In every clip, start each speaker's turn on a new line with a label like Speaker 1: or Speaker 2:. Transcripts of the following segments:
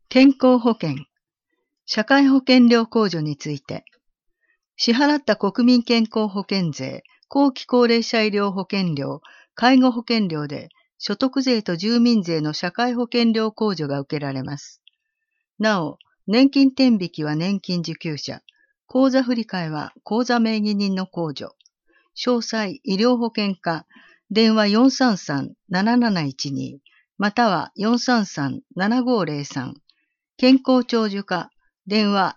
Speaker 1: 健康保険、社会保険料控除について、支払った国民健康保険税、後期高齢者医療保険料、介護保険料で所得税と住民税の社会保険料控除が受けられます。なお、年金天引きは年金受給者、口座振替は口座名義人の控除、詳細医療保険課、電話433-7712、または433-7503、健康長寿課、電話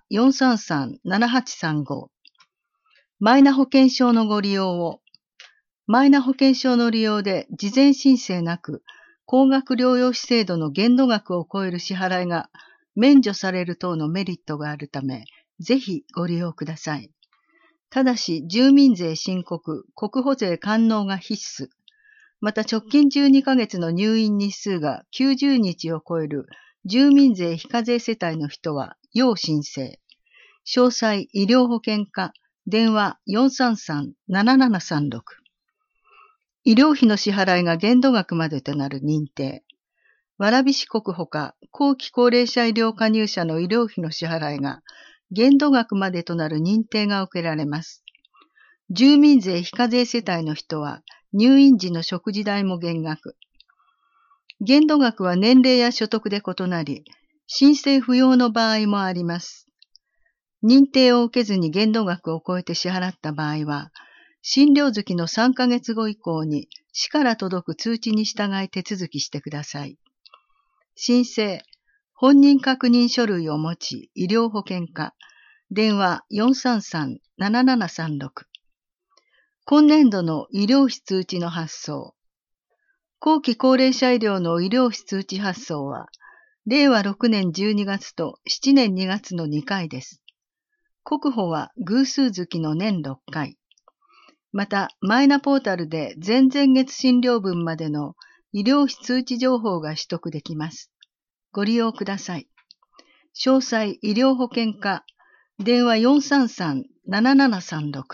Speaker 1: 433-7835。マイナ保険証のご利用を。マイナ保険証の利用で事前申請なく、高額療養費制度の限度額を超える支払いが免除される等のメリットがあるため、ぜひご利用ください。ただし、住民税申告、国保税完納が必須。また直近12ヶ月の入院日数が90日を超える住民税非課税世帯の人は要申請。詳細医療保険課、電話433-7736。医療費の支払いが限度額までとなる認定。蕨市国保課、後期高齢者医療加入者の医療費の支払いが限度額までとなる認定が受けられます。住民税非課税世帯の人は入院時の食事代も減額。限度額は年齢や所得で異なり、申請不要の場合もあります。認定を受けずに限度額を超えて支払った場合は、診療月の3ヶ月後以降に市から届く通知に従い手続きしてください。申請、本人確認書類を持ち、医療保険課、電話433-7736。今年度の医療費通知の発送。後期高齢者医療の医療費通知発送は、令和6年12月と7年2月の2回です。国保は偶数月の年6回。また、マイナポータルで前々月診療分までの医療費通知情報が取得できます。ご利用ください。詳細医療保険課、電話433-7736。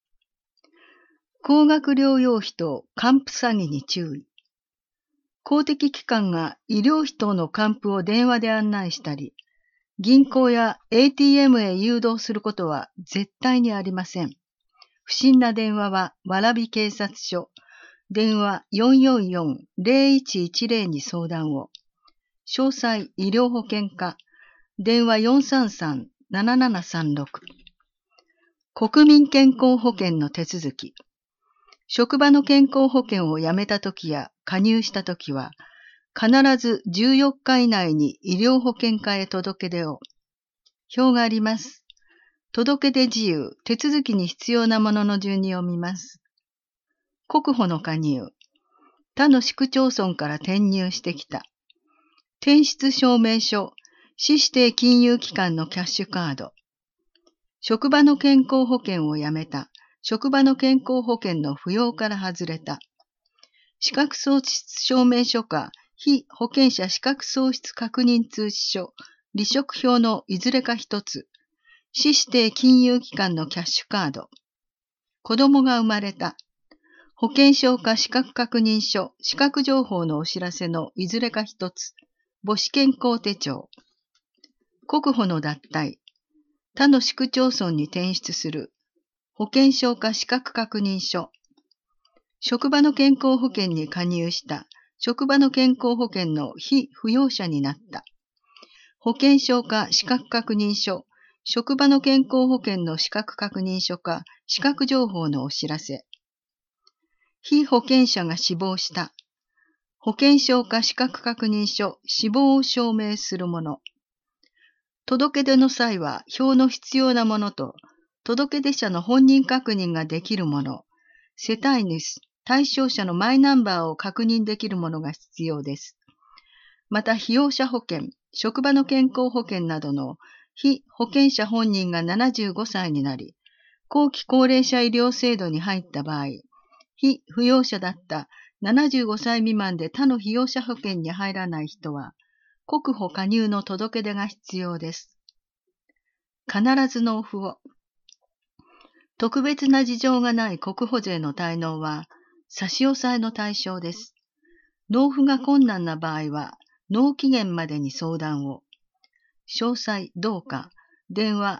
Speaker 1: 高額療養費と還付詐欺に注意。公的機関が医療費等の還付を電話で案内したり、銀行や ATM へ誘導することは絶対にありません。不審な電話は蕨警察署、電話444-0110に相談を。詳細医療保険課、電話433-7736。国民健康保険の手続き。職場の健康保険を辞めたときや加入したときは、必ず14日以内に医療保険課へ届け出を。表があります。届け出事由、手続きに必要なものの順に読みます。国保の加入。他の市区町村から転入してきた。転出証明書、市指定金融機関のキャッシュカード。職場の健康保険を辞めた。職場の健康保険の扶養から外れた。資格喪失証明書か、被保険者資格喪失確認通知書、離職票のいずれか一つ。市指定金融機関のキャッシュカード。子供が生まれた。保険証か資格確認書、資格情報のお知らせのいずれか一つ。母子健康手帳。国保の脱退。他の市区町村に転出する。保険証か資格確認書。職場の健康保険に加入した。職場の健康保険の被扶養者になった。保険証か資格確認書。職場の健康保険の資格確認書か資格情報のお知らせ。被保険者が死亡した。保険証か資格確認書、死亡を証明するもの。届け出の際は表の必要なものと、届け出者の本人確認ができるもの、世帯主、対象者のマイナンバーを確認できるものが必要です。また、被用者保険、職場の健康保険などの被保険者本人が75歳になり、後期高齢者医療制度に入った場合、被扶養者だった75歳未満で他の被用者保険に入らない人は、国保加入の届け出が必要です。必ず納付を。特別な事情がない国保税の滞納は、差し押さえの対象です。納付が困難な場合は、納期限までに相談を。 詳細どうか。電話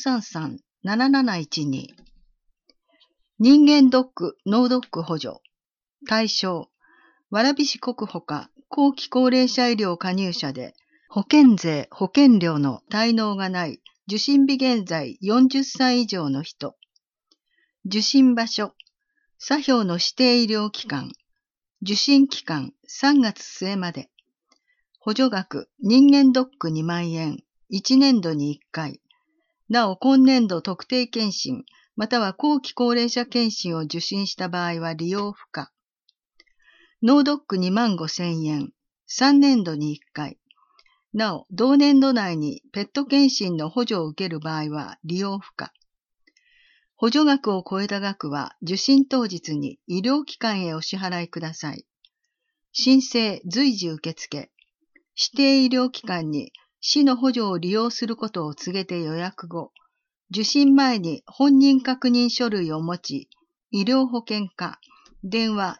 Speaker 1: 433-7712。人間ドック、脳ドック補助。対象。蕨市国保下後期高齢者医療加入者で、保険税、保険料の滞納がない、受診日現在40歳以上の人。受診場所。左表の指定医療機関。受診期間3月末まで。補助額、人間ドック2万円、1年度に1回。なお、今年度特定健診、または後期高齢者健診を受診した場合は利用不可。脳ドック2万5千円、3年度に1回。なお、同年度内にペット健診の補助を受ける場合は利用不可。補助額を超えた額は受診当日に医療機関へお支払いください。申請随時受付。指定医療機関に市の補助を利用することを告げて予約後、受診前に本人確認書類を持ち、医療保険課、電話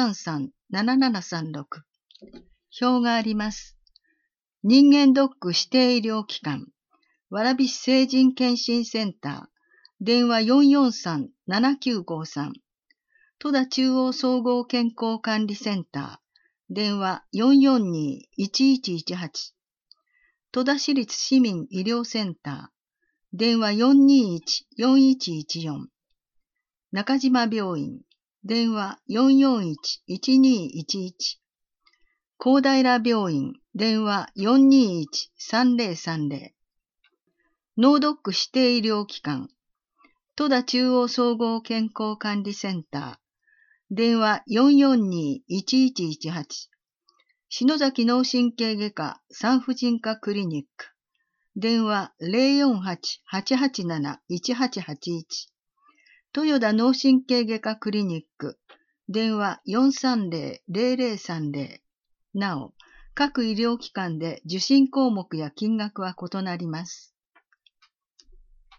Speaker 1: 433-7736。表があります。人間ドック指定医療機関、蕨市成人健診センター、電話443-7953。戸田中央総合健康管理センター、電話442-1118。戸田市立市民医療センター、電話421-4114。中島病院、電話441-1211。高平病院、電話421-3030。脳ドック指定医療機関、戸田中央総合健康管理センター、電話442-1118。篠崎脳神経外科産婦人科クリニック。電話048-887-1881。豊田脳神経外科クリニック。電話430-0030。なお、各医療機関で受診項目や金額は異なります。